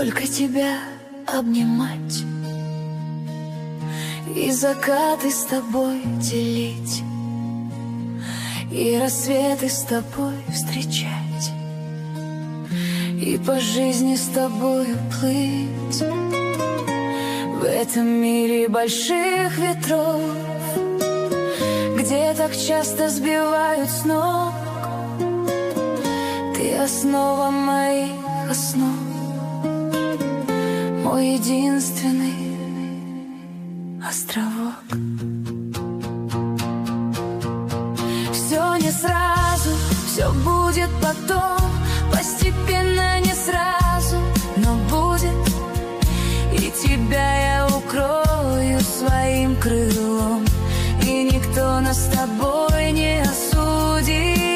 только тебя обнимать и закаты с тобой делить, и рассветы с тобой встречать, и по жизни с тобою плыть. В этом мире больших ветров, где так часто сбивают с ног, ты основа моих основ, мой единственный островок. Все не сразу, все будет потом, постепенно, не сразу, но будет. И тебя я укрою своим крылом, и никто нас с тобой не осудит.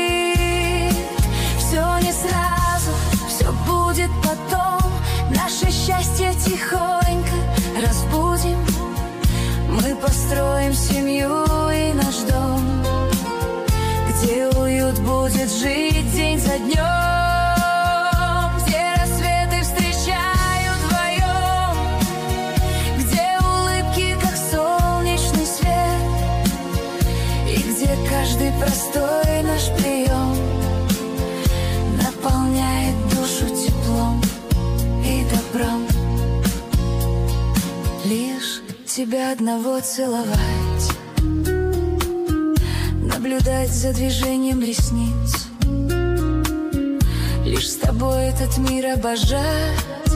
Все не сразу, все будет потом, наше счастье тихонько разбудим. Мы построим семью и наш дом, где уют будет жить день за днем, где рассветы встречают вдвоем, где улыбки, как солнечный свет, и где каждый простой наш прием наполняет душу теплом и добром. Лишь тебя одного целовать, наблюдать за движением ресниц, лишь с тобой этот мир обожать,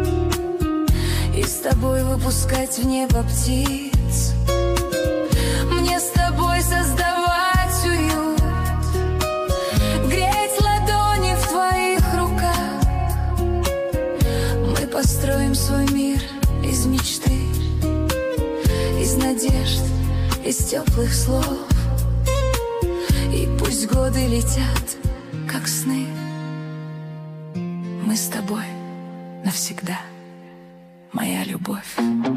и с тобой выпускать в небо птиц. Мне с тобой создавать уют, греть ладони в твоих руках. Мы построим свой мир из мечты, из надежд, из теплых слов. И пусть годы летят, как сны, мы с тобой навсегда, моя любовь.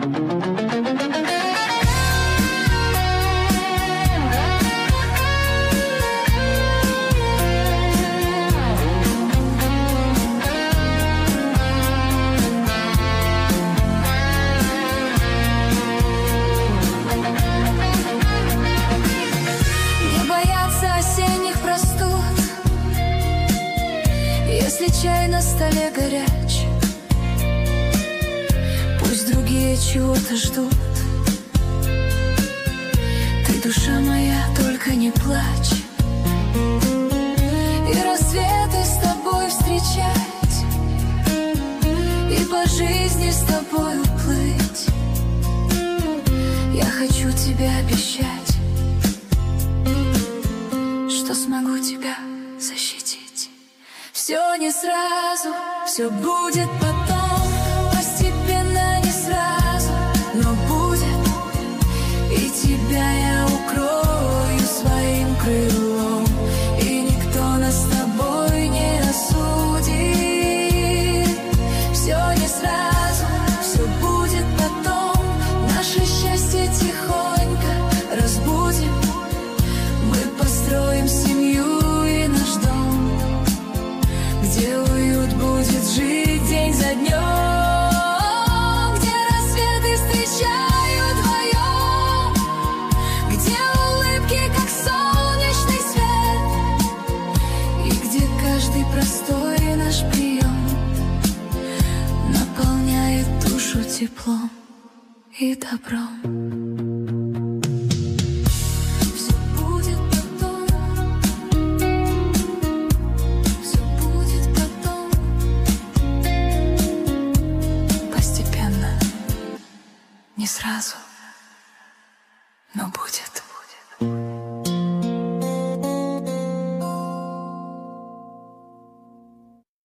Если чай на столе горяч, пусть другие чего-то ждут. Ты, душа моя, только не плачь, и рассветы с тобой встречать, и по жизни с тобой уплыть. Я хочу тебе обещать, что смогу тебя защитить. Все не сразу, все будет потом, постепенно, не сразу, но будет. И тебя я укрою своим крылом, и никто нас с тобой не осудит. Все не сразу, все будет потом, наше счастье тихонько разбудим. Мы построим семью и наш дом, где уют будет жить день за днем, где рассветы встречают вдвоем, где улыбки, как солнечный свет, и где каждый простой наш прием наполняет душу теплом и добром. Не сразу, но будет.